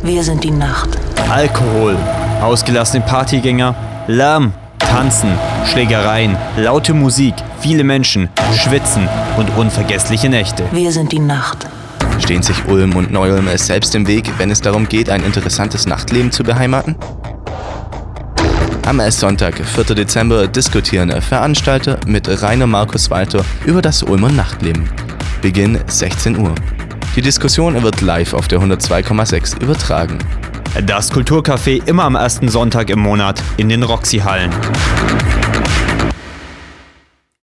Wir sind die Nacht. Alkohol, ausgelassene Partygänger, Lärm, Tanzen, Schlägereien, laute Musik, viele Menschen, Schwitzen und unvergessliche Nächte. Wir sind die Nacht. Stehen sich Ulm und Neu-Ulm selbst im Weg, wenn es darum geht, ein interessantes Nachtleben zu beheimaten? Am Sonntag, 4. Dezember, diskutieren Veranstalter mit Rainer Markus Walter über das Ulmer Nachtleben. Beginn 16 Uhr. Die Diskussion wird live auf der 102,6 übertragen. Das Kulturcafé immer am ersten Sonntag im Monat in den Roxy-Hallen.